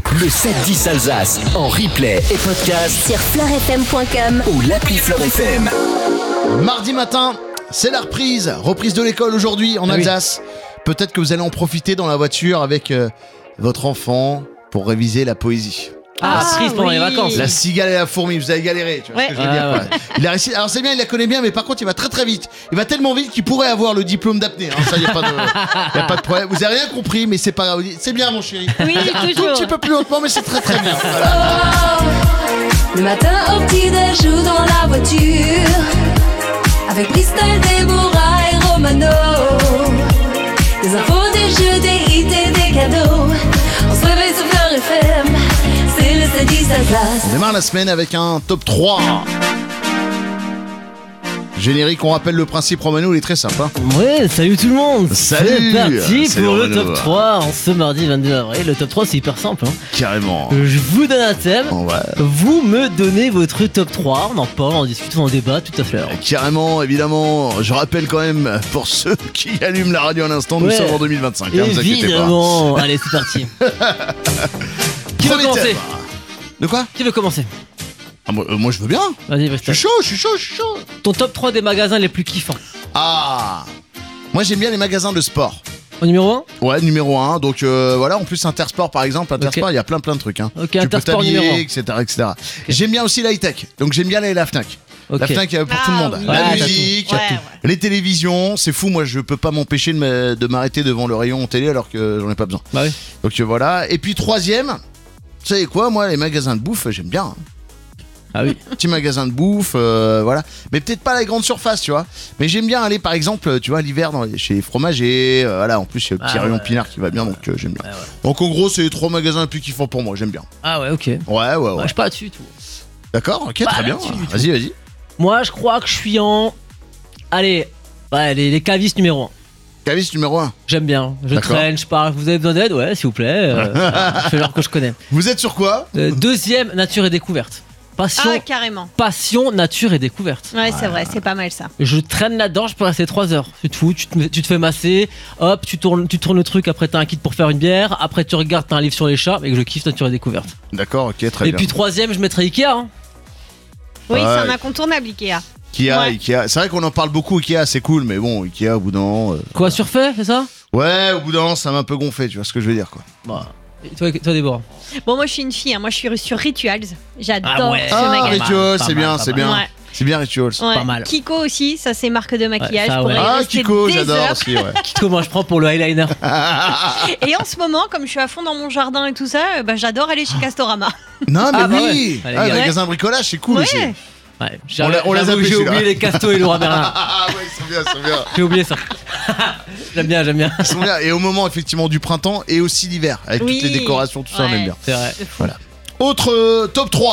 Le 7-10 Alsace en replay et podcast sur fleurfm.com ou l'appli Fleur FM. Mardi matin, c'est la reprise de l'école aujourd'hui en Alsace. Peut-être que vous allez en profiter dans la voiture avec votre enfant pour réviser la poésie. Cerise pendant les vacances. La cigale et la fourmi, vous avez galéré, tu vois ce que je veux dire. Il a réussi. Alors c'est bien, il la connaît bien, mais par contre il va très très vite. Il va tellement vite qu'il pourrait avoir le diplôme d'apnée. Ça, y a pas de problème. Vous avez rien compris, mais c'est pas grave. C'est bien, mon chéri. Oui, un toujours. tout petit peu plus lentement, mais c'est très très bien. Voilà. Le matin au petit-déj ou dans la voiture, avec Christelle, Déborah et Romano. Des infos, des jeux, des hits et des cadeaux. On se réveille sur Fleur FM. C'est le 7-10 Alsace. On démarre la semaine avec un top 3. Générique, on rappelle le principe, Romano, il est très simple. Ouais, salut tout le monde. Salut. C'est parti Salut pour le Romano. top 3 en ce mardi 22 avril. Le top 3 c'est hyper simple. Carrément. Je vous donne un thème, Ouais. vous me donnez votre top 3, on en parle, on discute, on débat tout à fait. Carrément, évidemment. Je rappelle quand même, pour ceux qui allument la radio à l'instant, nous Ouais. sommes en 2025, hein, vous inquiétez pas. Évidemment. Allez, c'est parti. Qui veut Premier commencer thème. De quoi Qui veut commencer? moi je veux bien. Vas-y, Je suis chaud. Ton top 3 des magasins les plus kiffants. Ah, moi j'aime bien les magasins de sport. Au numéro 1? Ouais, numéro 1. Donc voilà, en plus Intersport par exemple, Intersport, il y a plein de trucs. Hein. Ok, Tu peux Intersport t'habiller, numéro 1. etc. J'aime bien aussi l'high-tech. Donc j'aime bien la Fnac. Ok. La Fnac pour tout le monde. oui. La Ouais, t'as musique, tout. Ouais. les télévisions, c'est fou. Moi, je peux pas m'empêcher de m'arrêter devant le rayon télé alors que j'en ai pas besoin. Bah oui. Donc voilà. Et puis troisième, vous savez quoi, moi, les magasins de bouffe, j'aime bien. Hein. Ah oui. Petit magasin de bouffe, voilà. Mais peut-être pas la grande surface, tu vois. Mais j'aime bien aller, par exemple, tu vois, l'hiver chez les fromagers. Voilà, en plus, il y a le petit rayon Pinard qui va bien, donc j'aime bien. Ouais. Donc en gros, c'est les 3 magasins les plus kiffants pour moi, j'aime bien. Ah ouais, ok. Ouais. Je suis pas dessus tout. D'accord, ok, Pas très bien. là-dessus du tout. Vas-y. Moi, je crois que je suis en. Allez, ouais, les cavistes numéro 1. Caviste numéro 1. J'aime bien. Je D'accord. traîne, je parle. Vous avez besoin d'aide? Ouais, s'il vous plaît. Je fais genre que je connais. Vous êtes sur quoi? Deuxième, nature et découverte. Carrément. Passion, nature et découverte. Ouais, c'est vrai, c'est pas mal ça. Je traîne là-dedans, je peux rester 3 heures. Tu te fous, tu te fais masser, hop, tu tournes le truc, après t'as un kit pour faire une bière, après tu regardes, t'as un livre sur les chats, et que je kiffe nature et découverte. D'accord, ok, très Et bien. puis troisième, je mettrais Ikea. Hein. Oui, Ouais. c'est un incontournable, Ikea. Ikea. C'est vrai qu'on en parle beaucoup, Ikea, c'est cool, mais bon, Ikea, au bout d'un moment. Quoi, surfait, c'est ça? Ouais, au bout d'un moment, ça m'a un peu gonflé, tu vois ce que je veux dire, quoi. Bah. Et toi, Déborah? Bon, moi je suis une fille, hein. Moi je suis sur Rituals. J'adore Ah ouais. ce Ah, magasin. Rituals, Pas c'est mal, bien, pas c'est mal. bien. Ouais. C'est bien, Rituals. Ouais. Pas mal. Kiko aussi, ça c'est marque de maquillage. Ouais, ça, je pourrais ouais. y Ah, rester Kiko, des j'adore heures. aussi, ouais. Comment je prends pour le eyeliner? Et en ce moment, comme je suis à fond dans mon jardin et tout ça, bah, j'adore aller chez Castorama. Non, mais Ah, bah oui. ouais. Allez, Ah, gars. magasin de bricolage, c'est cool Ouais. aussi. Ouais, On les a j'avoue que pris, j'ai celui-là. oublié les castos et le roi Merlin. Ah ouais, ils sont bien. J'ai oublié ça. J'aime bien. Ils sont bien. Et au moment effectivement du printemps et aussi l'hiver, avec Oui. toutes les décorations, tout ça, on Ouais. aime bien. C'est vrai. De fou. Voilà. Autre top 3.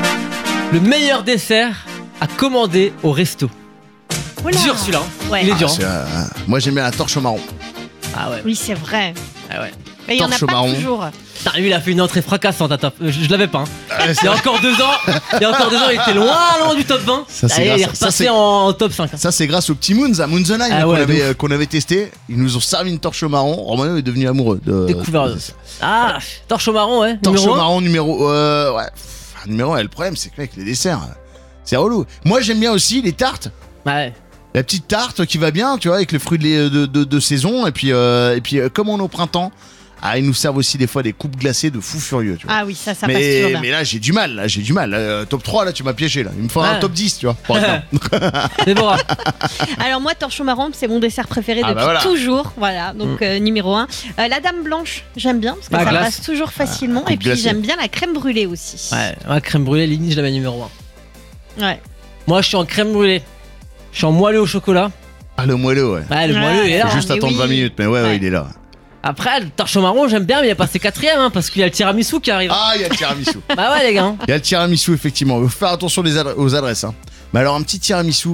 Le meilleur dessert à commander au resto. Oula. Dur celui-là. Hein. Ouais. Il est dur. C'est, moi j'aime bien la torche au marron. Ah ouais. Oui, c'est vrai. Ah ouais. Mais il y en a Torche au pas marron. toujours. Putain, lui il a fait une entrée fracassante à top. Je l'avais pas. Hein. Ah, Il y a encore 2 ans, il était loin du top 20. Ça, c'est Allez, il est grâce- ça, repassé c'est- en top 5. Hein. Ça c'est grâce aux petits Moons à Moons Online Ah ouais, qu'on avait testé. Ils nous ont servi une torche au marron. Romano est devenu amoureux de Découvert. Ah, torche au marron, ouais. torche Numéro au un. marron numéro ouais. Numéro 1, le problème c'est qu'avec les desserts, c'est relou. Moi j'aime bien aussi les tartes. Ouais. La petite tarte qui va bien, tu vois, avec les fruits de saison. Et puis comme on est au printemps, ils nous servent aussi des fois des coupes glacées de fou furieux, tu vois. Ah oui, ça passe toujours bien. mais là j'ai du mal. Top 3 là tu m'as piégé là. Il me faut un Ouais. top 10, tu vois. par exemple. Déborah. Alors moi, torche au marron, c'est mon dessert préféré Ah, depuis bah voilà. toujours. Voilà, donc numéro 1. La dame blanche, j'aime bien parce que Ah, ça glace. passe toujours facilement. coupe Et puis glacée. j'aime bien la crème brûlée aussi. Ouais, la crème brûlée, limite, je la mets numéro 1. Ouais. Moi, je suis en crème brûlée. Je suis en moelleux au chocolat. Ah le moelleux, ouais. Ouais, le Ouais. moelleux, il est là. Faut hein. juste mais attendre oui. 20 minutes, mais ouais, Ouais. il est là. Après, le torche au marron, j'aime bien, mais il est passé 4ème, hein, parce qu'il y a le tiramisu qui arrive. Ah, il y a le tiramisu. Bah ouais, les gars. Hein. Il y a le tiramisu, effectivement. Il faut faire attention aux adresses. Hein. Mais alors, un petit tiramisu,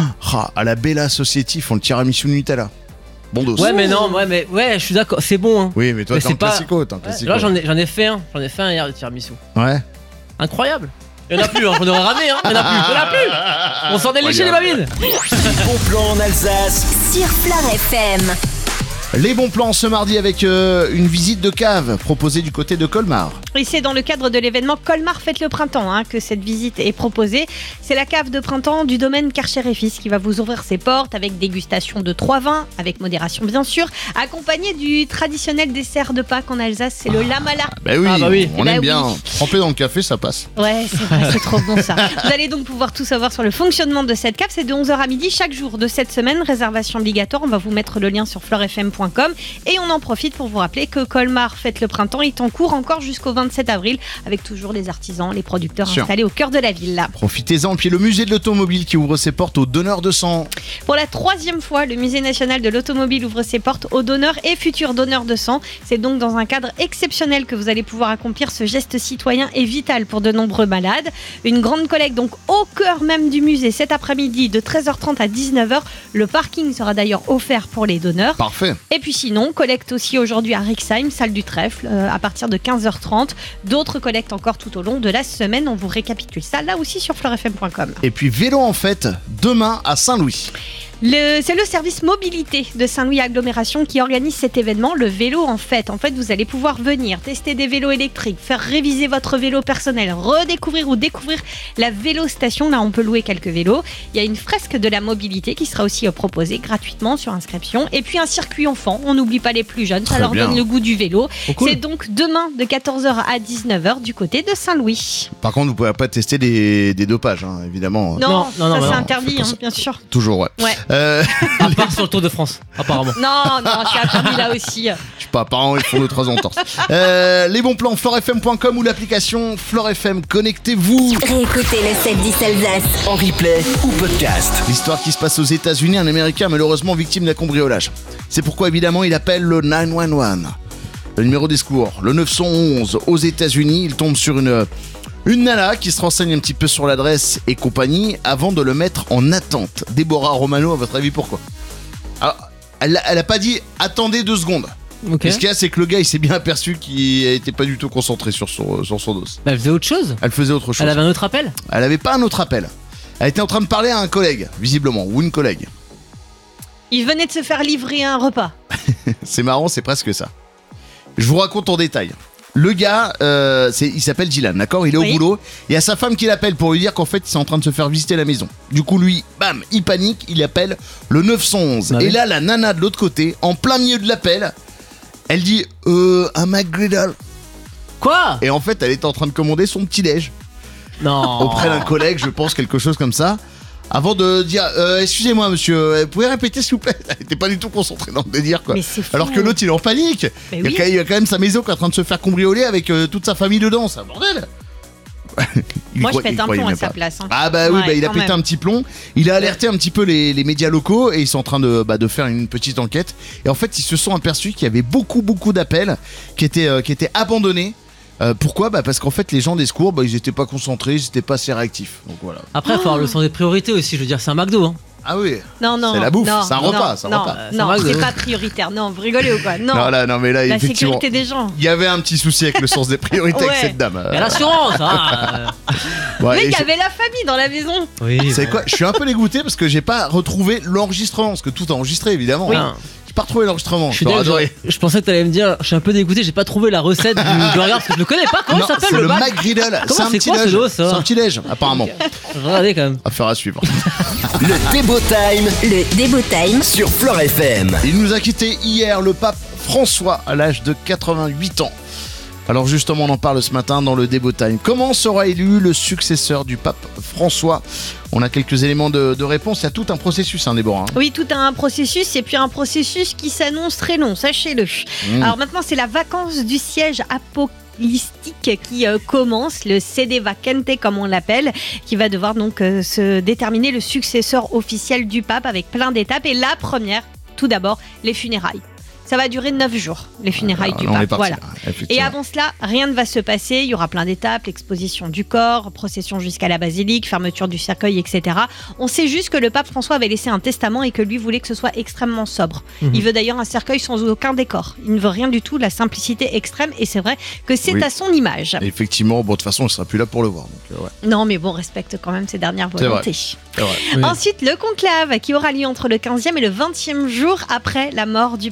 à la Bella Society, ils font le tiramisu Nutella. Bon dos. Ouais, mais non, ouais, je suis d'accord, c'est bon. Hein. Oui, mais toi, Mais t'es c'est un pas- classico. Ouais, là, j'en ai fait un. J'en ai fait un hier de tiramisu. Ouais. Incroyable. Il y en a plus, hein. On aurait ramé, hein. Il y en a plus. On s'en est léché les babines. Bon plan en Alsace. Sur Fleur FM. Les bons plans ce mardi avec une visite de cave proposée du côté de Colmar. Et c'est dans le cadre de l'événement Colmar Fête le Printemps que cette visite est proposée. C'est la cave de printemps du domaine Karcher et Fils qui va vous ouvrir ses portes avec dégustation de 3 vins, avec modération bien sûr, accompagné du traditionnel dessert de Pâques en Alsace, c'est le lamala. Bah oui, on aime bien. Oui. Tremper dans le café, ça passe. Ouais, c'est vrai, c'est trop bon ça. Vous allez donc pouvoir tout savoir sur le fonctionnement de cette cave. C'est de 11h à midi chaque jour de cette semaine. Réservation obligatoire. On va vous mettre le lien sur fleurfm.com. Et on en profite pour vous rappeler que Colmar Fête le Printemps est en cours encore jusqu'au 27 avril avec toujours les artisans, les producteurs installés au cœur de la ville. Là. Profitez-en. Puis le musée de l'automobile qui ouvre ses portes aux donneurs de sang. Pour la 3e fois, le musée national de l'automobile ouvre ses portes aux donneurs et futurs donneurs de sang. C'est donc dans un cadre exceptionnel que vous allez pouvoir accomplir ce geste citoyen et vital pour de nombreux malades. Une grande collecte donc au cœur même du musée cet après-midi de 13h30 à 19h. Le parking sera d'ailleurs offert pour les donneurs. Parfait. Et puis sinon, collecte aussi aujourd'hui à Rixheim, salle du Trèfle, à partir de 15h30. D'autres collectes encore tout au long de la semaine. On vous récapitule ça là aussi sur fleurfm.com. Et puis vélo en fête, demain à Saint-Louis. C'est le service mobilité de Saint-Louis Agglomération qui organise cet événement, le vélo en fête. En fait, vous allez pouvoir venir tester des vélos électriques, faire réviser votre vélo personnel, redécouvrir ou découvrir la vélostation. Là, on peut louer quelques vélos. Il y a une fresque de la mobilité qui sera aussi proposée gratuitement sur inscription. Et puis un circuit enfant. On n'oublie pas les plus jeunes, ça leur donne le goût du vélo. Oh, cool. C'est donc demain de 14h à 19h du côté de Saint-Louis. Par contre, vous ne pouvez pas tester des dopages, évidemment. Non, ça c'est non, interdit, faut pas ça. bien sûr. Toujours, ouais. À part sur le Tour de France, apparemment. Non, c'est interdit là aussi. Je sais pas, apparemment ils font 2-3 entorses. Les bons plans, fleurfm.com ou l'application FleurFM, connectez-vous. Réécoutez le 7-10 Alsace. En replay ou podcast. L'histoire qui se passe aux États-Unis, un Américain malheureusement victime d'un cambriolage. C'est pourquoi évidemment il appelle le 911, le numéro des secours, le 911 aux États-Unis. Il tombe sur une nana qui se renseigne un petit peu sur l'adresse et compagnie avant de le mettre en attente. Déborah Romano, à votre avis pourquoi? Alors, elle a pas dit attendez 2 secondes. Ok. Et ce qu'il y a, c'est que le gars il s'est bien aperçu qu'il était pas du tout concentré sur son dos. Elle faisait autre chose. Elle faisait autre chose. Elle avait un autre appel. Elle avait pas un autre appel. Elle était en train de parler à un collègue, visiblement, ou une collègue. Il venait de se faire livrer un repas. C'est marrant, c'est presque ça. Je vous raconte en détail. Le gars, il s'appelle Dylan, d'accord? Il est au boulot. Il y a sa femme qui l'appelle pour lui dire qu'en fait, il est en train de se faire visiter la maison. Du coup, lui, bam, il panique, il appelle le 911. Ah et oui. là, la nana de l'autre côté, en plein milieu de l'appel, elle dit un McGriddle. Quoi? Et en fait, elle était en train de commander son petit-déj Non. auprès d'un collègue, je pense, quelque chose comme ça. Avant de dire excusez-moi monsieur, vous pouvez répéter s'il vous plaît? Elle était pas du tout concentrée dans le délire quoi. Mais c'est fou. Alors que l'autre il est en panique. Mais Il y a oui. quand même sa maison qui est en train de se faire cambrioler avec toute sa famille dedans, c'est un bordel. Moi, je pète un plomb à sa place. Ah bah oui, Ouais, il a quand pété même. un petit plomb. Il a alerté un petit peu les médias locaux et ils sont en train de faire une petite enquête. Et en fait, ils se sont aperçus qu'il y avait beaucoup d'appels qui étaient abandonnés. Pourquoi? Parce qu'en fait, les gens des secours, ils étaient pas concentrés, ils étaient pas assez réactifs. Donc voilà. Après, il faut avoir le sens des priorités aussi. Je veux dire, c'est un McDo. Hein. Ah oui. Non, C'est la bouffe, non, c'est un repas, c'est un non, repas. Non, C'est un c'est McDo. pas prioritaire. Non, vous rigolez ou quoi? Non. Non, mais là, La effectivement, sécurité des gens. il y avait un petit souci avec le sens des priorités avec Ouais. cette dame. Et l'assurance, hein. Ouais, Mais et il y je- avait la famille dans la maison. Oui. Vous savez quoi? Je suis un peu dégoûté parce que j'ai pas retrouvé l'enregistrement, parce que tout est enregistré évidemment. Oui. Hein. J'ai pas retrouvé l'enregistrement. Je suis J'aurais désolé, adoré. je pensais que t'allais me dire, je suis un peu dégoûté, j'ai pas trouvé la recette du burger parce que je le connais pas. Comment Non, il s'appelle c'est le Mac McGriddle. Comment C'est un c'est petit quoi ce déj. dos, ça C'est un petit déj, apparemment. Regardez quand même. Affaire à suivre. Le Débo Time Le Débo Time. sur Fleur FM. Il nous a quitté hier le pape François à l'âge de 88 ans. Alors justement, on en parle ce matin dans le Débo Time. Comment sera élu le successeur du pape François? On a quelques éléments de réponse. Il y a tout un processus, Déborah. Oui, tout un processus et puis un processus qui s'annonce très long, sachez-le. Alors maintenant, c'est la vacance du siège apocalyptique qui commence, le sede vacante comme on l'appelle, qui va devoir donc se déterminer le successeur officiel du pape avec plein d'étapes. Et la première, tout d'abord, les funérailles. Ça va durer 9 jours, les funérailles du On est pape. parti, Voilà. là, Et effectivement. avant cela, rien ne va se passer. Il y aura plein d'étapes, l'exposition du corps, procession jusqu'à la basilique, fermeture du cercueil, etc. On sait juste que le pape François avait laissé un testament et que lui voulait que ce soit extrêmement sobre. Il veut d'ailleurs un cercueil sans aucun décor. Il ne veut rien du tout, la simplicité extrême. Et c'est vrai que c'est Oui. à son image. Et effectivement, bon, de toute façon, il sera plus là pour le voir. Donc, ouais, Non, mais bon, respecte quand même ses dernières C'est vrai. volontés. c'est vrai. Oui. Ensuite, le conclave qui aura lieu entre le 15e et le 20e jour après la mort du pape. Donc,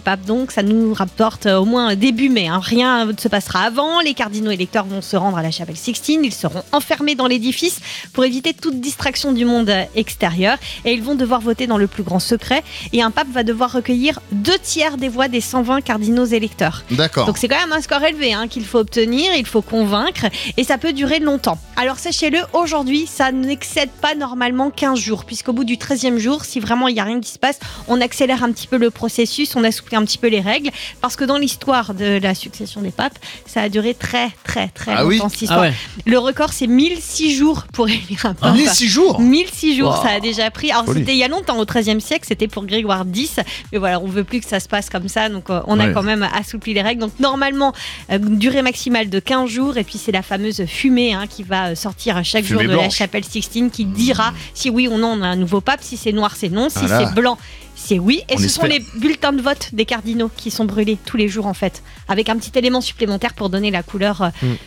que ça nous rapporte au moins début mai. Rien ne se passera avant. Les cardinaux électeurs vont se rendre à la chapelle Sixtine. Ils seront enfermés dans l'édifice pour éviter toute distraction du monde extérieur. Et ils vont devoir voter dans le plus grand secret. Et un pape va devoir recueillir 2/3 des voix des 120 cardinaux électeurs. D'accord. Donc c'est quand même un score élevé qu'il faut obtenir, il faut convaincre. Et ça peut durer longtemps. Alors sachez-le, aujourd'hui, ça n'excède pas normalement 15 jours. Puisqu'au bout du 13e jour, si vraiment il n'y a rien qui se passe, on accélère un petit peu le processus, on assouplit un petit peu les règles. Parce que dans l'histoire de la succession des papes, ça a duré très longtemps cette histoire. Le record, c'est 1006 jours pour élire un pape. 1006 jours 1006 jours, wow. Ça a déjà pris. Alors c'était il y a longtemps, au XIIIe siècle, c'était pour Grégoire X. Mais voilà, on veut plus que ça se passe comme ça, donc on a quand même assoupli les règles. Donc normalement, durée maximale de 15 jours, et puis c'est la fameuse fumée qui va sortir chaque jour de la chapelle Sixtine qui dira si oui ou non on a un nouveau pape, si c'est noir c'est non, si c'est blanc c'est oui. Et ce sont les bulletins de vote des cardinaux qui sont brûlés tous les jours en fait, avec un petit élément supplémentaire pour donner la couleur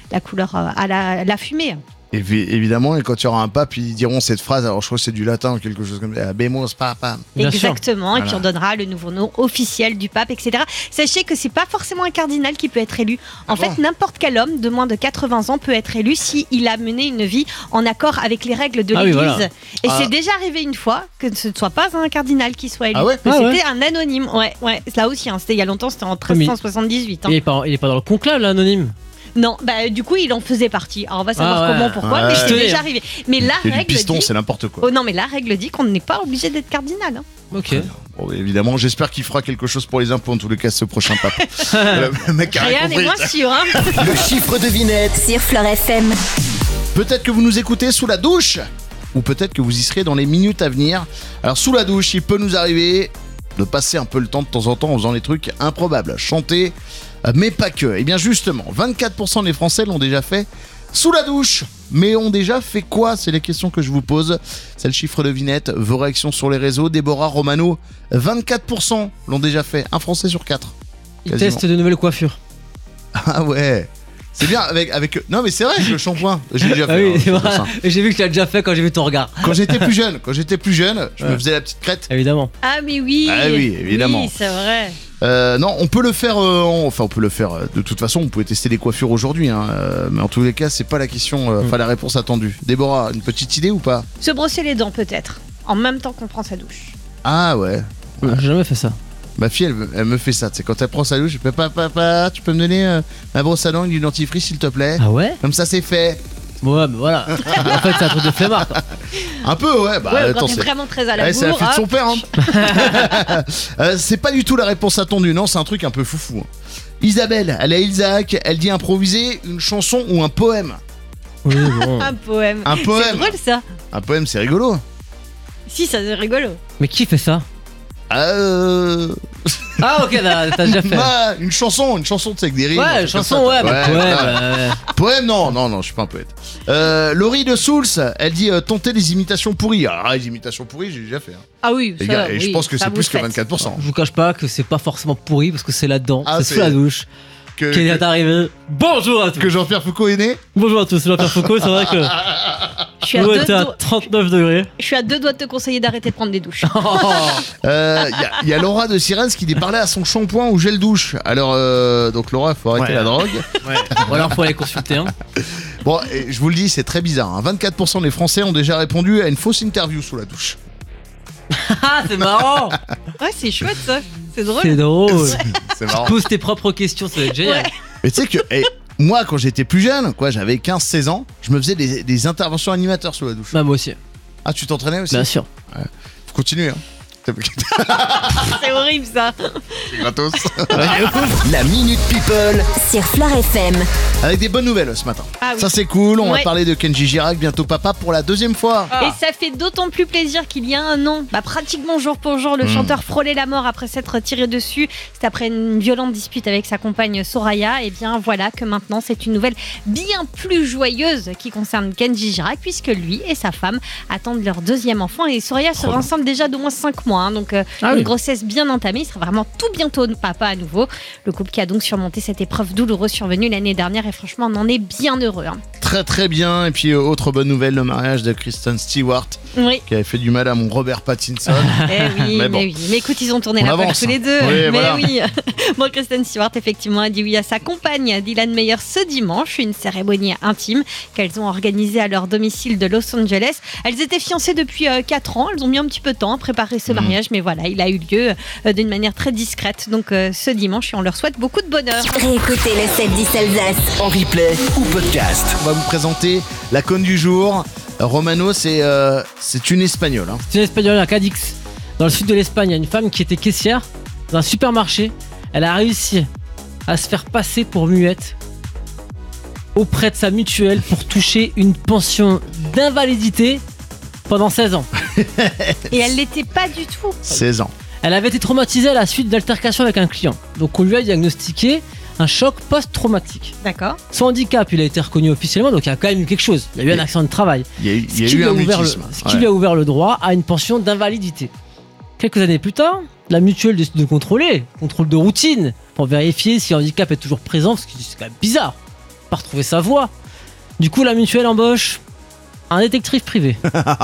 à la fumée. Évidemment, et quand il y aura un pape, ils diront cette phrase, alors je crois que c'est du latin ou quelque chose comme ça, Habemus Papam. Exactement, et puis on donnera le nouveau nom officiel du pape, etc. Sachez que c'est pas forcément un cardinal qui peut être élu. En fait, n'importe quel homme de moins de 80 ans peut être élu s'il a mené une vie en accord avec les règles de l'Église. Voilà. Et c'est déjà arrivé une fois que ce ne soit pas un cardinal qui soit élu. C'était un anonyme. Ouais. Là aussi, c'était il y a longtemps, c'était en 1378. Il est pas dans le conclave, l'anonyme. Non, du coup, il en faisait partie. Alors, on va savoir comment, pourquoi, mais c'est déjà arrivé. Mais la règle piston, dit... c'est n'importe quoi. Oh non, mais la règle dit qu'on n'est pas obligé d'être cardinal. Ok. Bon, évidemment, j'espère qu'il fera quelque chose pour les impôts, en tous les cas, ce prochain pape. Le mec a rien n'est moins sûr. Le chiffre devinette sur Fleur FM. Peut-être que vous nous écoutez sous la douche, ou peut-être que vous y serez dans les minutes à venir. Alors, sous la douche, il peut nous arriver de passer un peu le temps de temps en temps en faisant des trucs improbables. Chanter, mais pas que. Et bien justement, 24% des Français l'ont déjà fait sous la douche. Mais ont déjà fait quoi? C'est les questions que je vous pose. C'est le chiffre devinette. Vos réactions sur les réseaux. Déborah, Romano, 24% l'ont déjà fait. Un Français sur 4. Ils testent de nouvelles coiffures. Ah ouais. C'est bien avec... Non mais c'est vrai, le shampoing, j'ai déjà fait. J'ai vu que tu l'as déjà fait quand j'ai vu ton regard. Quand j'étais plus jeune, je me faisais la petite crête. Évidemment. Ah mais oui. Ah oui, évidemment. Oui, c'est vrai. Non, on peut le faire. On peut le faire. De toute façon, on pouvait tester des coiffures aujourd'hui, mais en tous les cas, c'est pas la question. La réponse attendue. Déborah, une petite idée ou pas? Se brosser les dents peut-être, en même temps qu'on prend sa douche. Ah ouais. J'ai jamais fait ça. Ma fille, elle me fait ça. Tu sais, quand elle prend sa douche, papa, tu peux me donner ma brosse à dents et du dentifrice, s'il te plaît? Ah ouais? Comme ça, c'est fait. Ouais, mais voilà. En fait, c'est un truc de flemmard, quoi. Un peu, ouais. Quand t'es vraiment très à la bourre. C'est la fille de son père. C'est pas du tout la réponse attendue. Non, c'est un truc un peu foufou. Isabelle, elle a Isaac. Elle dit improviser une chanson ou un poème. Oui, bon. Un poème. C'est drôle ça. Un poème, c'est rigolo. Si, ça c'est rigolo. Mais qui fait ça? Ah ok, t'as déjà fait. Une chanson, tu sais, avec des rimes. Ouais, chanson, ouais. Poème, non, je suis pas un poète. Laurie de Souls, elle dit tenter des imitations pourries. Ah, les imitations pourries, j'ai déjà fait. Ah oui, les gars, et je pense que c'est plus que 24%. Je vous cache pas que c'est pas forcément pourri parce que c'est là-dedans, c'est sous la douche. Qui est arrivé. Bonjour à tous. Que Jean-Pierre Foucault est né. Bonjour à tous, c'est Jean-Pierre Foucault, c'est vrai que. Je suis à 39 degrés. Je suis à 2 doigts de te conseiller d'arrêter de prendre des douches. Il y a Laura de Sirens qui dit parler à son shampoing ou gel douche. Alors, donc Laura, faut arrêter la drogue. Ouais. Ou alors faut aller consulter. Bon, je vous le dis, c'est très bizarre. 24% des Français ont déjà répondu à une fausse interview sous la douche. Ah, c'est marrant. Ouais, c'est chouette ça. C'est drôle. C'est drôle. C'est marrant. Tu poses tes propres questions, ça va être génial. Ouais. Mais tu sais que moi, quand j'étais plus jeune, j'avais 15-16 ans, je me faisais des interventions animateurs sous la douche. Bah, moi aussi. Ah, tu t'entraînais aussi? Bien sûr. Ouais. Faut continuer. C'est horrible ça. C'est gratos. La Minute People Sur Fleur FM. Avec des bonnes nouvelles ce matin. Ah oui. Ça c'est cool, on va Ouais. parler de Kenji Girac, bientôt papa pour la 2e fois. Et ça fait d'autant plus plaisir qu'il y a un an, pratiquement jour pour jour, le chanteur frôlait la mort après s'être tiré dessus. C'est après une violente dispute avec sa compagne Soraya. Et bien voilà que maintenant c'est une nouvelle bien plus joyeuse qui concerne Kenji Girac, puisque lui et sa femme attendent leur 2e enfant. Et Soraya sera enceinte déjà d'au moins 5 mois. Donc une grossesse bien entamée. Il sera vraiment tout bientôt papa à nouveau. Le couple qui a donc surmonté cette épreuve douloureuse survenue l'année dernière et franchement on en est bien heureux. très très bien. Et puis autre bonne nouvelle, le mariage de Kristen Stewart Oui. qui avait fait du mal à mon Robert Pattinson. Mais écoute, ils ont tourné On la page avance, tous les deux. Oui, mais voilà. oui. Bon, Kristen Stewart, effectivement, a dit oui à sa compagne, Dylan Meyer, ce dimanche. Une cérémonie intime qu'elles ont organisée à leur domicile de Los Angeles. Elles étaient fiancées depuis 4 ans. Elles ont mis un petit peu de temps à préparer ce mariage. Mais voilà, il a eu lieu d'une manière très discrète. Donc ce dimanche, et on leur souhaite beaucoup de bonheur. Réécoutez le 7-10 Alsace. En replay ou podcast. On va vous présenter la conne du jour. Romano, c'est une espagnole. Hein. C'est une espagnole à Cadix, dans le sud de l'Espagne. Il y a une femme qui était caissière dans un supermarché. Elle a réussi à se faire passer pour muette auprès de sa mutuelle pour toucher une pension d'invalidité pendant 16 ans. Et elle l'était pas du tout. 16 ans. Elle avait été traumatisée à la suite d'altercations avec un client. Donc on lui a diagnostiqué un choc post-traumatique. D'accord. Son handicap, il a été reconnu officiellement, donc il y a quand même eu quelque chose. Il y a eu un accident de travail. Il y a Ce qui eu lui a un ouvert mutisme. ce qui lui a ouvert le droit à une pension d'invalidité. Quelques années plus tard, la mutuelle décide de contrôle de routine, pour vérifier si le handicap est toujours présent, parce que c'est quand même bizarre, pas retrouver sa voix. Du coup, la mutuelle embauche un détective privé.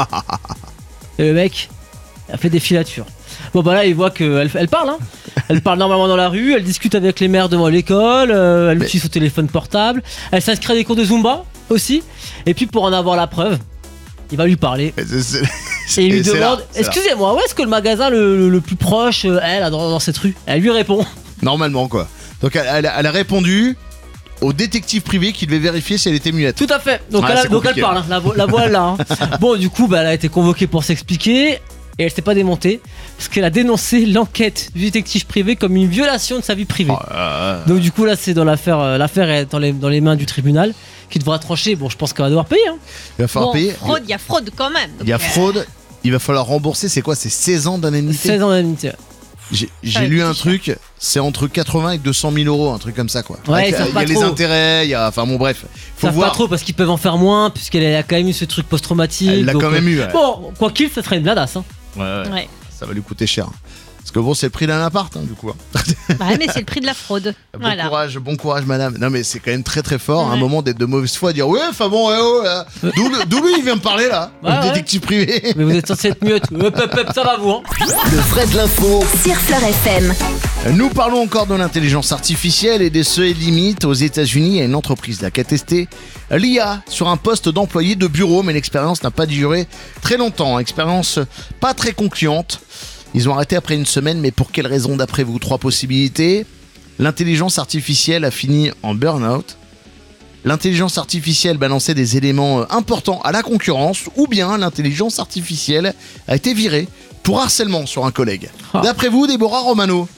Et le mec a fait des filatures. Bon bah là, il voit qu'elle parle, hein. Elle parle normalement dans la rue, elle discute avec les mères devant l'école, elle utilise son téléphone portable, elle s'inscrit à des cours de Zumba aussi. Et puis pour en avoir la preuve, il va lui parler. Et il lui demande, excusez-moi, où est-ce que le magasin le plus proche est là dans cette rue? Elle lui répond. Normalement quoi. Donc elle a répondu au détective privé qui devait vérifier si elle était muette. Tout à fait. Donc, Ouais, elle parle, hein. La voix elle l'a. Hein. Bon, du coup, elle a été convoquée pour s'expliquer. Et elle s'est pas démontée parce qu'elle a dénoncé l'enquête du détective privé comme une violation de sa vie privée. Donc du coup là c'est dans l'affaire est dans les mains du tribunal qui devra trancher. Bon, je pense qu'elle va devoir payer. Hein. Il va falloir payer. Il y a fraude quand même. Il y a fraude. Il va falloir rembourser. C'est quoi? C'est 16 ans d'indemnité. 16 ans d'indemnité. J'ai lu un truc. C'est entre 80 et 200 000 euros, un truc comme ça quoi. Ouais, il y a les intérêts. Il y a, enfin bon bref. Faut voir. Pas trop parce qu'ils peuvent en faire moins puisqu'elle a quand même eu ce truc post-traumatique. Elle l'a quand même eu. Ouais. Bon, quoi qu'il, ça serait une bladasse. Hein. Ouais. Ça va lui coûter cher. Parce que bon, c'est le prix d'un appart, hein, du coup. Bah, mais c'est le prix de la fraude. Bon courage, madame. Non, mais c'est quand même très très fort, à un moment d'être de mauvaise foi, dire ouais, enfin bon, d'où lui il vient me parler là, le détective privé. Mais vous êtes censé être mieux. Ça va vous, hein. Le vrai de l'info. Sur Fleur FM. Nous parlons encore de l'intelligence artificielle et des seuils limites. Aux États-Unis, il y a une entreprise là qui a testé l'IA sur un poste d'employé de bureau, mais l'expérience n'a pas duré très longtemps. Expérience pas très concluante. Ils ont arrêté après une semaine, mais pour quelle raison d'après vous? 3 possibilités. L'intelligence artificielle a fini en burn-out. L'intelligence artificielle balançait des éléments importants à la concurrence, ou bien l'intelligence artificielle a été virée pour harcèlement sur un collègue. D'après vous, Déborah Romano?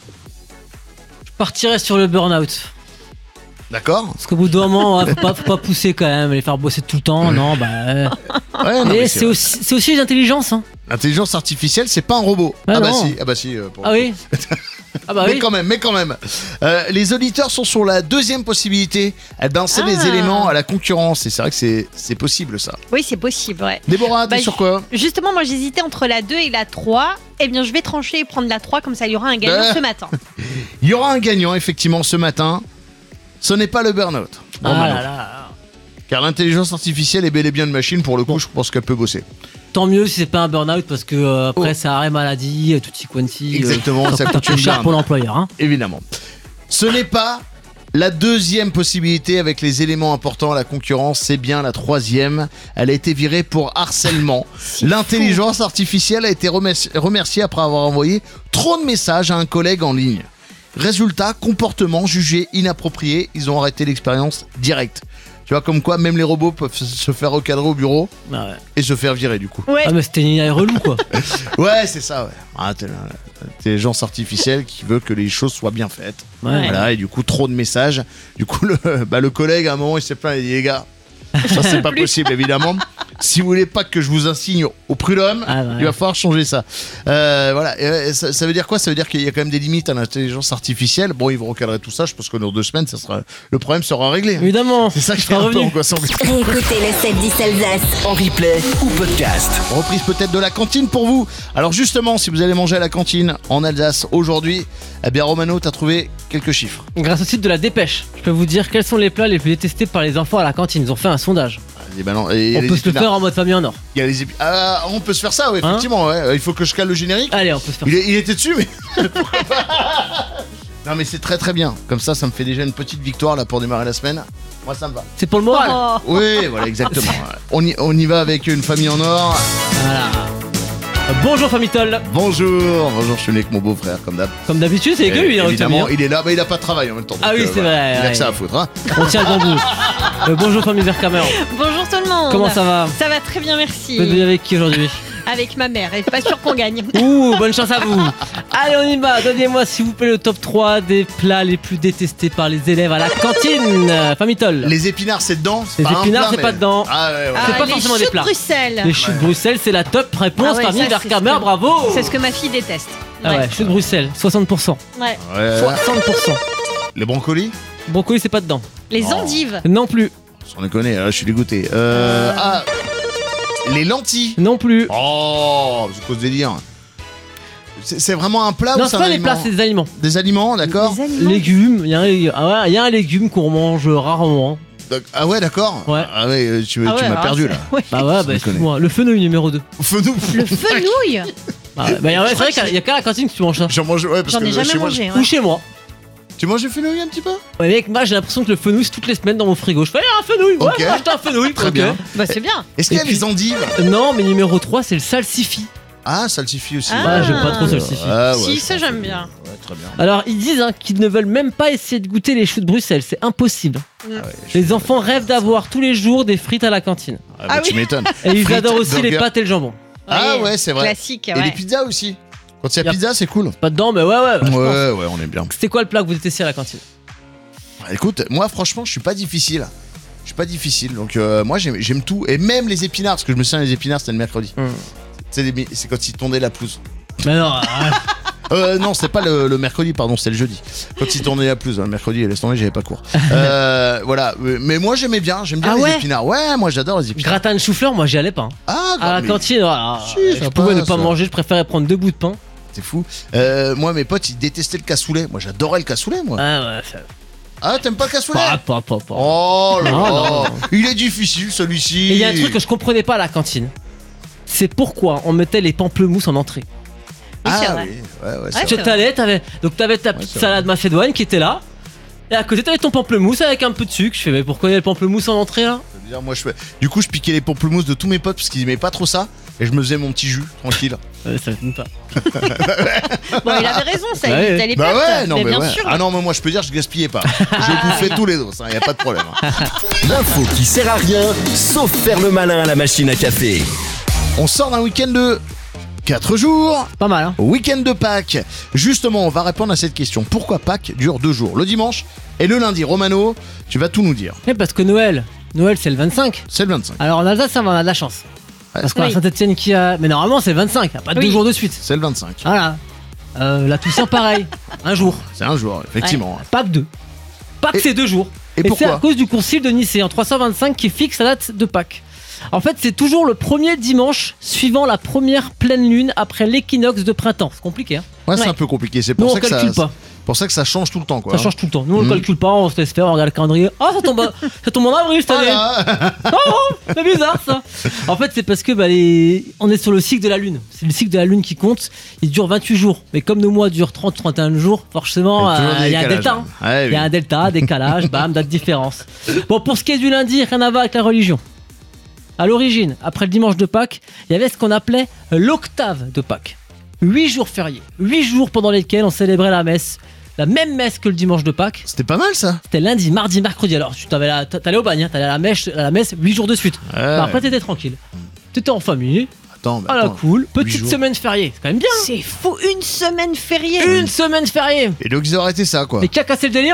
Je partirais sur le burn-out. D'accord. Parce qu'au bout d'un moment, faut pas pousser quand même, les faire bosser tout le temps. Non, bah. Ouais, non, mais c'est aussi l'intelligence. Hein. L'intelligence artificielle, c'est pas un robot. Ah bah non. si, ah bah si. Ah oui. Ah bah mais oui. quand même. Les auditeurs sont sur la deuxième possibilité. Elle balançait des éléments à la concurrence. Et c'est vrai que c'est possible ça. Oui, c'est possible, ouais. Déborah, t'es sur quoi? Justement, moi j'hésitais entre la 2 et la 3. Eh bien, je vais trancher et prendre la 3, comme ça il y aura un gagnant ce matin. Il y aura un gagnant, effectivement, ce matin. Ce n'est pas le burn-out. Car l'intelligence artificielle est bel et bien une machine. Pour le coup, je pense qu'elle peut bosser. Tant mieux si c'est pas un burn-out parce que après c'est arrêt maladie, tutti quanti. Exactement, ça coûte cher blinde. pour l'employeur. Hein. Évidemment. Ce n'est pas la deuxième possibilité avec les éléments importants à la concurrence, c'est bien la troisième. Elle a été virée pour harcèlement. L'intelligence artificielle a été remerciée après avoir envoyé trop de messages à un collègue en ligne. Résultat, comportement jugé inapproprié. Ils ont arrêté l'expérience directe. Tu vois, comme quoi, même les robots peuvent se faire recadrer au bureau et se faire virer, du coup. Ouais. Ah, mais c'était une IA relou, quoi. Ouais, c'est ça, ouais. L'intelligence artificielle qui veut que les choses soient bien faites. Ouais. Voilà, et du coup, trop de messages. Du coup, le collègue, à un moment, il s'est plaint, il dit, les gars, ça, c'est pas possible, évidemment. Si vous voulez pas que je vous insigne au prud'homme, il va falloir changer ça. Voilà. Ça veut dire quoi? Ça veut dire qu'il y a quand même des limites à l'intelligence artificielle. Bon, ils vont recadrer tout ça. Je pense que dans 2 semaines, le problème sera réglé. Évidemment. C'est ça que je fais un peu angoissant. Écoutez le 7-10 Alsace En replay ou podcast. Reprise peut-être de la cantine pour vous. Alors justement, si vous allez manger à la cantine en Alsace aujourd'hui, eh bien Romano, t'as trouvé quelques chiffres. Grâce au site de la Dépêche, je peux vous dire quels sont les plats les plus détestés par les enfants à la cantine. Ils ont fait un sondage. Et ben non, et On peut se le faire en mode famille en or. Il y a les on peut se faire ça, ouais, effectivement. Ouais. Il faut que je cale le générique. Allez, on peut se faire Il était dessus, mais. Non, mais c'est très très bien. Comme ça me fait déjà une petite victoire là pour démarrer la semaine. Moi, ça me va. C'est pour le moral. Oui, voilà, exactement. On y va avec une famille en or. Voilà. Bonjour Famitol. Bonjour, je suis né avec mon beau-frère, comme d'hab. Comme d'habitude, c'est que lui, évidemment, il est là, mais il a pas de travail en même temps. Ah oui, c'est vrai. Il a que ça à foutre, hein. On tient le bon bout. Bonjour famille Vercamer. Bonjour tout le monde. Comment ça va? Ça va très bien, merci. Vous êtes venu avec qui aujourd'hui? Avec ma mère, et pas sûr qu'on gagne. Ouh, bonne chance à vous. Allez, on y va. Donnez-moi s'il vous plaît le top 3 des plats les plus détestés par les élèves à la cantine. Famitol. Les épinards, c'est dedans? Les épinards, c'est pas dedans. Ah ouais. C'est pas forcément des plats. Les choux de Bruxelles. Les choux de Bruxelles, c'est la top réponse famille Vercamer, bravo. C'est ce que ma fille déteste. Ah ouais, choux de Bruxelles, 60%. Ouais. 60%. Les brocolis? Brocoli, c'est pas dedans. Les endives. Non plus. On les connaît, je suis dégoûté. Les lentilles? Non plus. Oh, c'est cause délire. C'est vraiment un plat Non, ou c'est pas des plats, c'est des aliments. Des aliments, d'accord. Légumes, il y a un légume qu'on mange rarement. Ah ouais, d'accord. Ouais. Ah ouais, tu m'as perdu là. Ouais. Bah ouais, excuse-moi. Le fenouil numéro 2. Le fenouil. C'est vrai qu'il y a qu'à la cantine que tu manges ça. J'en mange, ouais, parce J'en que ai jamais chez moi, mangé. Ou chez moi. Tu manges du fenouil un petit peu? Ouais, mec, moi j'ai l'impression que le fenouil c'est toutes les semaines dans mon frigo. Je fais un fenouil, ouais, Ok. je vais acheter un fenouil. Très ok. bien. Bah c'est bien. Est-ce qu'il y a Et puis- les endives? Non, mais numéro 3 c'est le salsifis. Ah, salsifis aussi. Ah. J'aime pas trop salsifis. Ah, ouais, Si, je ça pense j'aime que- bien. Ouais, très bien. Alors ils disent qu'ils ne veulent même pas essayer de goûter les choux de Bruxelles, c'est impossible. Ah ouais, Les enfants rêvent d'avoir tous les jours des frites à la cantine. Ah, bah, Ah tu oui. m'étonnes. Et ils Frites, adorent aussi les burgers. pâtes et le jambon. Ah ouais, c'est vrai. Classique, Et ouais. les pizzas aussi. Quand il y Y a a- pizza, c'est cool. Pas dedans, mais ouais, je pense. Ouais, on est bien. C'était quoi le plat que vous détestiez à la cantine? Écoute, moi franchement, je suis pas difficile. Donc moi j'aime tout. Et même les épinards, parce que je me souviens, les épinards c'était le mercredi. C'est quand ils tondaient la pelouse. Mais non, Non, c'était pas le mercredi, pardon, c'était le jeudi. Quand ils tournaient la pelouse, le mercredi, laisse tomber, j'avais pas cours. Voilà, mais moi j'aime bien Ah les ouais épinards. Ouais, moi j'adore les épinards. gratin de chou-fleur, moi j'y allais pas. Ah, À la mais cantine, voilà, Si, je sympa, pouvais ne pas ça. manger, je préférais prendre 2 bouts de pain. c'est fou. Moi, mes potes, ils détestaient le cassoulet. Moi, j'adorais le cassoulet, moi. Ah ouais, ça... Ah, t'aimes pas le cassoulet? pas. Oh là Non, là. non. Il est difficile celui-ci. Et il y a un truc que je comprenais pas à la cantine. C'est pourquoi on mettait les pamplemousses en entrée. Oui, c'est Ah vrai. oui, ouais, Ouais, c'est c'est vrai. T'avais ta petite c'est salade macédoine qui était là. Et à côté t'avais ton pamplemousse avec un peu de sucre. Je fais mais pourquoi il y a le pamplemousse en entrée là? Je veux dire, moi, du coup, je piquais les pamplemousses de tous mes potes parce qu'ils aimaient pas trop ça. Et je me faisais mon petit jus, tranquille. Ça m'étonne pas. Bon, il avait raison, ça Ouais. évitait les Bah pertes. ouais, non, mais bien ouais. sûr. Ah non, mais moi, je peux dire, je gaspillais pas. Je bouffais tous les dos, ça, y a pas de problème. L'info qui sert à rien, sauf faire le malin à la machine à café. On sort d'un week-end de 4 jours. Pas mal hein. Week-end de Pâques. Justement, on va répondre à cette question. Pourquoi Pâques dure 2 jours? Le dimanche et le lundi. Romano, tu vas tout nous dire. Mais parce que Noël c'est le 25. C'est le 25. Alors en Alsace on a de la chance. Parce qu'on a Oui. Saint-Etienne qui a. Mais normalement c'est le 25, y a pas de 2 Oui. jours de suite. C'est le 25. Voilà. La Toussaint pareil. Un jour. C'est un jour, effectivement. Ouais. Pâques 2. Pâques Et- c'est 2 jours. et c'est pourquoi à cause du concile de Nicée en 325 qui fixe la date de Pâques. En fait, c'est toujours le premier dimanche suivant la première pleine lune après l'équinoxe de printemps. C'est compliqué, hein. Ouais, c'est Ouais. un peu compliqué. C'est Nous, pour on ça que calcule ça. pas. Pour ça que ça change tout le temps, quoi. Ça change tout le temps. Nous, on ne Mhm. calcule pas, on se laisse faire, on regarde le calendrier. Ah, ça tombe en avril cette année. Voilà. C'est bizarre ça. En fait, c'est parce que on est sur le cycle de la lune. C'est le cycle de la lune qui compte. Il dure 28 jours. Mais comme nos mois durent 30-31 jours, forcément, Il y a toujours des il y a un décalages, delta. hein. hein. Ouais, Il y a oui. un delta, décalage, bam, date de différence. Bon, pour ce qui est du lundi, rien à voir avec la religion. À l'origine, après le dimanche de Pâques, il y avait ce qu'on appelait l'octave de Pâques. 8 jours fériés. 8 jours pendant lesquels on célébrait la messe. La même messe que le dimanche de Pâques. C'était pas mal, ça. C'était lundi, mardi, mercredi. Alors, tu t'allais au bagne, hein, t'allais à la messe 8 jours de suite. Ouais. Bah, après, t'étais tranquille. T'étais en famille, Attends, à la cool. 8 Petite jours. semaine fériée. C'est quand même bien. C'est fou, une semaine fériée. Une semaine fériée. Et donc, ils ont arrêté ça, quoi. Et qui a cassé le délire?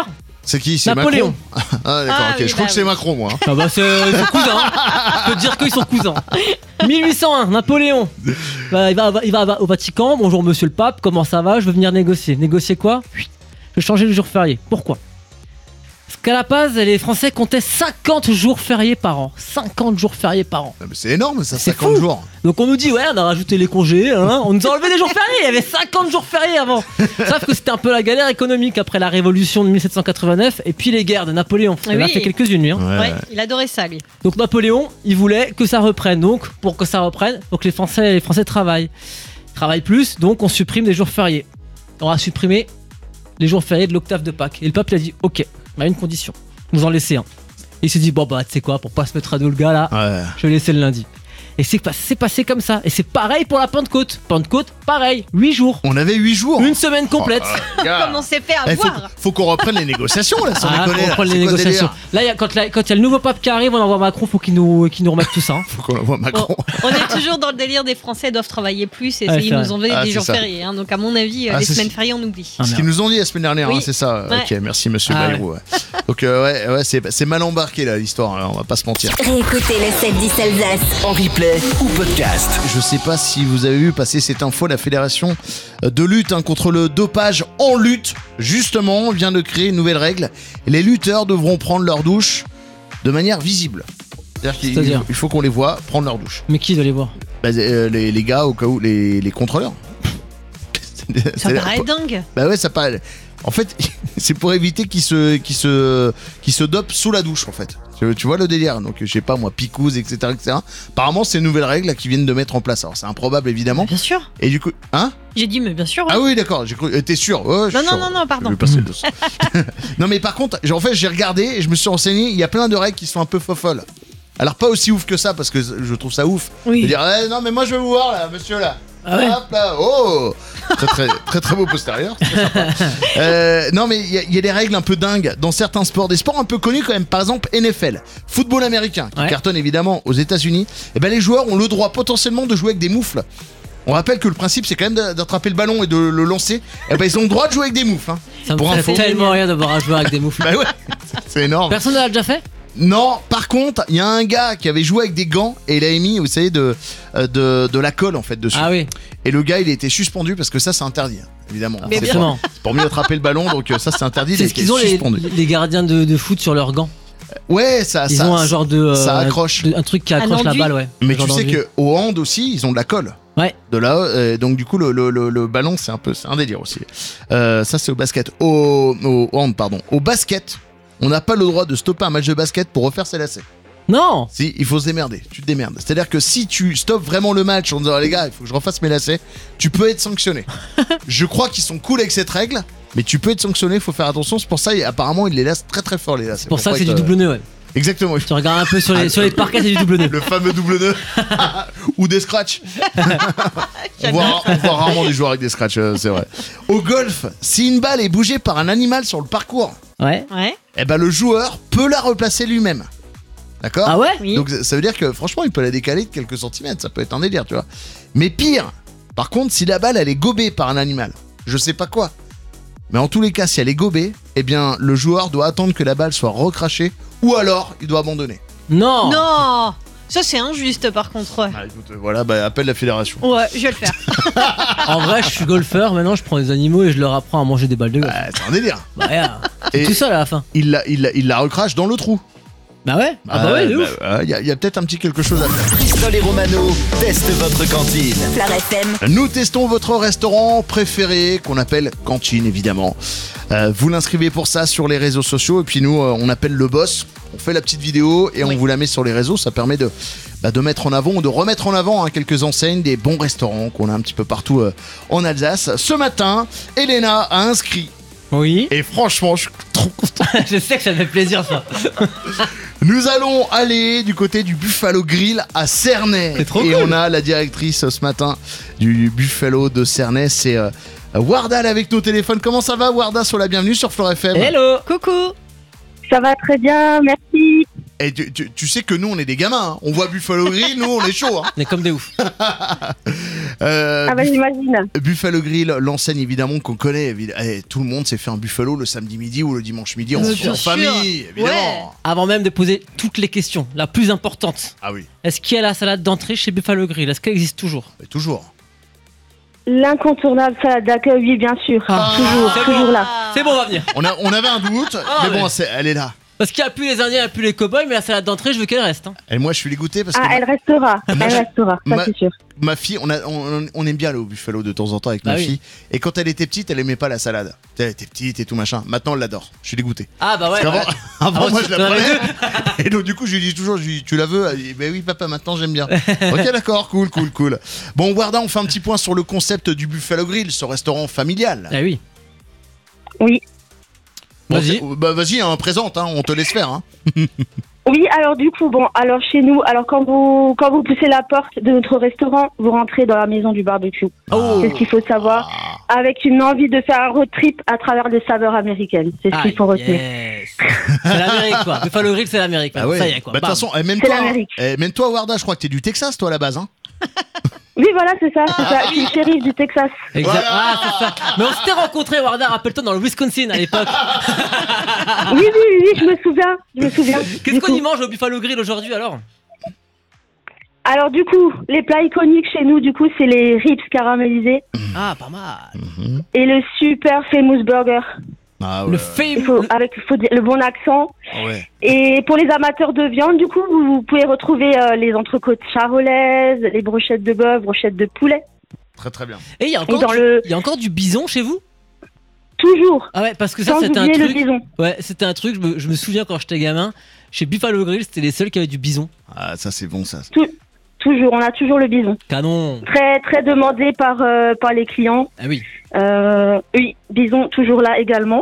C'est qui? C'est Napoléon. Macron. Ah d'accord, Ah, ok. oui, Je crois bah que c'est oui. Macron, moi. Ah bah c'est son cousin. Je peux te dire qu'ils sont cousins. 1801, Napoléon. Bah, il va au Vatican. Bonjour monsieur le pape, comment ça va? Je veux venir négocier. Négocier quoi? Je vais changer le jour férié. Pourquoi? Parce qu'à la base, les Français comptaient 50 jours fériés par an. 50 jours fériés par an. Ah, mais c'est énorme, ça, C'est 50 fou. jours. Donc on nous dit, ouais, on a rajouté les congés, hein. On nous a enlevé des jours fériés. Il y avait 50 jours fériés avant. Sauf que c'était un peu la galère économique après la révolution de 1789 et puis les guerres de Napoléon. Il en a Oui. fait quelques-unes, lui. Hein. Ouais, il adorait ça, lui. Donc Napoléon, il voulait que ça reprenne. Donc pour que ça reprenne, faut que les Français travaillent. Ils travaillent plus, donc on supprime des jours fériés. On va supprimer les jours fériés de l'octave de Pâques. Et le peuple a dit, ok, mais à une condition, nous en laisser un. Et il s'est dit, bon bah tu sais quoi, pour pas se mettre à dos le gars là, Ouais. je vais laisser le lundi. Et c'est passé comme ça. Et c'est pareil pour la Pentecôte. Pentecôte, pareil, 8 jours. On avait 8 jours. Une semaine complète. Comment on s'est fait Eh, avoir? faut qu'on reprenne les négociations, là, sans Ah, déconner. on là. reprend les C'est quoi ce négociations. délire Là, quand il y a le nouveau pape qui arrive, on envoie Macron, faut qu'il nous remette tout ça. hein. Faut qu'on envoie Macron. On est toujours dans le délire des Français doivent travailler plus et Ouais, ils c'est nous vrai. ont donné Ah, des c'est jours ça. fériés. Hein. Donc à mon avis, Ah, les c'est- semaines fériées, on oublie. Ah, Ce merde. qu'ils nous ont dit la semaine dernière, Oui. hein, c'est ça. Ouais. Ok, merci monsieur Ah, Bayrou. Ouais. Donc ouais, c'est mal embarqué là l'histoire, hein, on va pas se mentir. Réécoutez le 7-10 Alsace. En replay ou podcast. Je sais pas si vous avez vu passer cette info, la fédération de lutte contre le dopage en lutte, justement, vient de créer une nouvelle règle. Les lutteurs devront prendre leur douche de manière visible. C'est-à-dire il faut qu'on les voit prendre leur douche. Mais qui doit les voir? Bah, les gars, au cas où, les contrôleurs. Ça paraît dingue. Bah ouais, ça paraît. En fait, c'est pour éviter qu'ils se dopent sous la douche, en fait. Tu vois le délire. Donc, je sais pas, moi, picouse, etc., etc. Apparemment, c'est une nouvelle règle là, qu'ils viennent de mettre en place. Alors, c'est improbable, évidemment. Bien sûr. Et du coup, hein? J'ai dit, mais bien sûr. Ah oui, d'accord. J'ai cru. T'es sûr? Ouais, je suis Non, sûr. non, non, non, pardon. Je vais passer le dos. Non, mais par contre, en fait, j'ai regardé et je me suis renseigné. Il y a plein de règles qui sont un peu folles. Alors, pas aussi ouf que ça, parce que je trouve ça ouf. Oui. De dire, eh, non, mais moi, je veux vous voir, là, monsieur, là. Ah ouais. Hop là, oh, très beau postérieur. C'est très sympa. Non mais il y a des règles un peu dingues dans certains sports, des sports un peu connus quand même. Par exemple NFL, football américain, qui Ouais. cartonne évidemment aux États-Unis. Et ben les joueurs ont le droit potentiellement de jouer avec des moufles. On rappelle que le principe c'est quand même d'attraper le ballon et de le lancer. Et ben ils ont le droit de jouer avec des moufles. Hein. Ça me Pour ferait info. tellement rien d'avoir à jouer avec des moufles. Bah ouais, c'est énorme. Personne ne l'a déjà fait? Non, par contre, il y a un gars qui avait joué avec des gants et il a mis, vous savez, de la colle en fait dessus. Ah oui, Et le gars, il a été suspendu parce que ça, c'est interdit, hein, évidemment. Mais C'est bien. pour, forcément. pour mieux attraper le ballon, donc ça, c'est interdit. Il C'est a ce été qu'ils ont suspendu. les gardiens de foot sur leurs gants. Ouais, ça, Ils ça, ont un genre de. ça accroche. Un truc qui accroche la enduit. balle, ouais. Mais Un genre tu sais d'enduit. qu'au hand aussi, ils ont de la colle. Ouais. De là, donc du coup, le ballon, c'est un délire aussi. Ça, c'est au basket. Au hand, pardon. Au basket, on n'a pas le droit de stopper un match de basket pour refaire ses lacets. Non! Si, il faut se démerder. Tu te démerdes. C'est-à-dire que si tu stoppes vraiment le match en disant les gars, il faut que je refasse mes lacets, tu peux être sanctionné. Je crois qu'ils sont cool avec cette règle, mais tu peux être sanctionné, il faut faire attention. C'est pour ça, apparemment, ils les lacent très très fort les lacets. C'est pour ça que pas c'est du être, double nœud, ouais. Exactement. Tu regardes un peu sur les parquets, c'est du double nœud. Le fameux double nœud ou des scratchs. on voit rarement des joueurs avec des scratchs, c'est vrai. Au golf, si une balle est bougée par un animal sur le parcours, Ouais. Ouais. eh ben le joueur peut la replacer lui-même. D'accord? Ah ouais? Oui. Donc ça veut dire que franchement, il peut la décaler de quelques centimètres, ça peut être un délire, tu vois. Mais pire, par contre, si la balle elle est gobée par un animal, je sais pas quoi. Mais en tous les cas, si elle est gobée, eh bien le joueur doit attendre que la balle soit recrachée ou alors il doit abandonner. Non! Non, ça c'est injuste par contre. Ouais, Ah, écoute, voilà, bah, appelle la fédération. Ouais, je vais le faire. En vrai, je suis golfeur, maintenant je prends des animaux et je leur apprends à manger des balles de golf. Ah, c'est un délire. Bah, regarde. Et Tout seul à la fin. il la recrache dans le trou. Bah ouais? Ah bah ouais, de ouf. Il y a peut-être un petit quelque chose à faire. Bristol et Romano testent votre cantine. Flair FM. Nous testons votre restaurant préféré, qu'on appelle cantine évidemment. Vous l'inscrivez pour ça sur les réseaux sociaux et puis nous on appelle le boss, on fait la petite vidéo et on vous la met sur les réseaux. Ça permet de mettre en avant ou de remettre en avant quelques enseignes, des bons restaurants qu'on a un petit peu partout en Alsace. Ce matin, Elena a inscrit Oui. et franchement je suis trop content. Je sais que ça fait plaisir ça. Nous allons aller du côté du Buffalo Grill à Cernay. C'est trop et cool. on a la directrice ce matin du Buffalo de Cernay, c'est Warda là, avec nos téléphones. Comment ça va Warda? Sois la bienvenue sur Flair FM. Hello! Coucou. Ça va très bien, merci. Et tu sais que nous on est des gamins, hein. On voit Buffalo Grill, nous on est chaud. Hein. On est comme des oufs. J'imagine. Buffalo Grill, l'enseigne évidemment qu'on connaît. Tout le monde s'est fait un buffalo le samedi midi ou le dimanche midi en famille, évidemment. Ouais. Avant même de poser toutes les questions, la plus importante. Ah oui, Est-ce qu'il y a la salade d'entrée chez Buffalo Grill? Est-ce qu'elle existe toujours? mais toujours. L'incontournable salade d'accueil, oui, bien sûr. Toujours là. C'est bon, on va venir. On avait un doute, mais bon, elle est là. Parce qu'il n'y a plus les Indiens, il n'y a plus les cow-boys, mais la salade d'entrée, je veux qu'elle reste. Hein. Et moi, je suis les goûter parce que Elle restera. Ça c'est sûr. ma fille, on aime bien aller au Buffalo de temps en temps avec ma fille. Et quand elle était petite, elle aimait pas la salade. Elle était petite et tout machin. Maintenant, elle l'adore. Je suis dégoûté. Ah bah ouais. Avant moi, je la prenais. Et donc, du coup, je lui dis toujours, tu la veux? Elle dit, bah oui, papa, maintenant, j'aime bien. Ok, d'accord, cool. Bon, Warda, on fait un petit point sur le concept du Buffalo Grill, ce restaurant familial. Ah oui. Oui. Bon, Vas-y. Vas-y, présente, on te laisse faire. Oui, alors du coup, alors chez nous, quand vous poussez la porte de notre restaurant, vous rentrez dans la maison du barbecue. Oh. C'est ce qu'il faut savoir. Avec une envie de faire un road trip à travers des saveurs américaines. C'est ce qu'il faut retenir. Yes. C'est l'Amérique, quoi. Buffalo Grill, c'est l'Amérique. Ah ouais. Ça y est, quoi. Bah, de toute façon, même toi, Warda, je crois que t'es du Texas, toi, à la base. Oui, voilà, c'est ça. Je suis shérif du Texas. Exact. Voilà. Ah, c'est ça. Mais on s'était rencontrés, Warda, rappelle-toi, dans le Wisconsin à l'époque. Oui, je me souviens. Qu'est-ce qu'on y mange au Buffalo Grill aujourd'hui alors? Alors du coup, les plats iconiques chez nous, du coup, c'est les ribs caramélisés Ah, pas mal. et le super famous burger. Ah ouais. Le fameux. Il faut dire le bon accent. Ouais. Et pour les amateurs de viande, du coup, vous pouvez retrouver les entrecôtes charolaises, les brochettes de bœuf, brochettes de poulet. Très très bien. Et il y a encore du bison chez vous? Toujours. Ah ouais, parce que ça, Sans c'était un oublier le truc. bison. Ouais, c'était un truc, je me souviens quand j'étais gamin, chez Buffalo Grill, c'était les seuls qui avaient du bison. Ah, ça, c'est bon, ça. Toujours, on a toujours le bison. Canon. Très très demandé par les clients. Ah oui. Oui, bison toujours là également.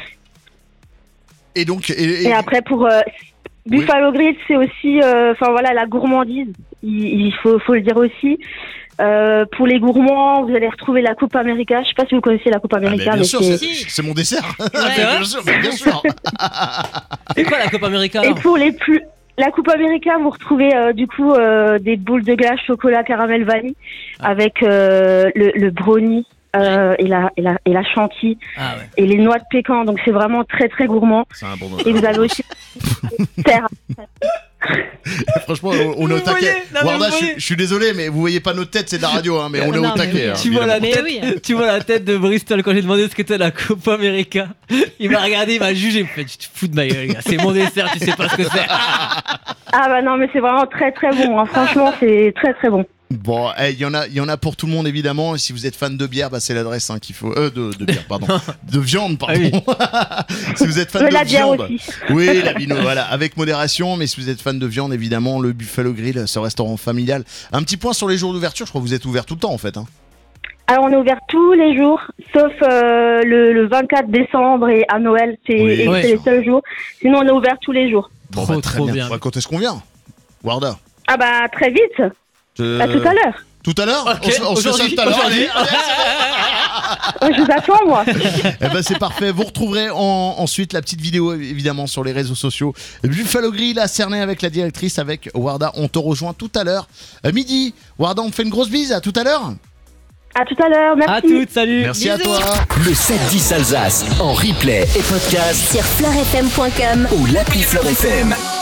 Et donc. Et après pour Buffalo Grill, c'est aussi, la gourmandise. Il faut le dire aussi. Pour les gourmands, vous allez retrouver la Coupe América. Je sais pas si vous connaissez la Coupe América, bien mais sûr, c'est mon dessert. Bien sûr. C'est quoi la Coupe América Et alors? pour la Coupe América, vous retrouvez des boules de glace chocolat caramel vanille avec le brownie et la chantilly et les noix de pécan. Donc c'est vraiment très très gourmand. C'est un bon Et vous avez aussi terre. Franchement, on est au taquet. Warda, je suis désolé, mais vous voyez pas notre tête, c'est de la radio, mais on est au taquet. Tu vois la tête de Bristol quand j'ai demandé ce qu'était la Coupe América. Il m'a regardé, il m'a jugé. Il me fait, tu te fous de ma gueule, gars. C'est mon dessert, tu sais pas ce que c'est. Ah bah non, mais c'est vraiment très très bon. Hein. Franchement, c'est très très bon. Bon, il y en a pour tout le monde évidemment. Et si vous êtes fan de bière, c'est l'adresse qu'il faut. De bière, pardon. De viande, pardon. Ah oui. Si vous êtes fan de la bière viande, aussi. Oui, la vino, voilà, avec modération. Mais si vous êtes fan de viande, évidemment, le Buffalo Grill, ce restaurant familial. Un petit point sur les jours d'ouverture. Je crois que vous êtes ouvert tout le temps en fait. Alors on est ouvert tous les jours, sauf le 24 décembre et à Noël, c'est les seuls jours. Sinon on est ouvert tous les jours. Bon, très trop bien. bien. Quand est-ce qu'on vient, Warda? Ah bah très vite. À tout à l'heure. Tout à l'heure? Okay, on se fait ça tout à l'heure. Allez, Je vous attends, moi. Eh ben c'est parfait. Vous retrouverez ensuite la petite vidéo évidemment sur les réseaux sociaux. Buffalo Grill à Cernay avec la directrice, avec Warda. On te rejoint tout à l'heure midi. Warda, on me fait une grosse bise. À tout à l'heure. À tout à l'heure. Merci. À toutes, salut. Merci à toi. Le 7-10 Alsace en replay et podcast Sur fleurfm.com ou l'appli Fleur FM.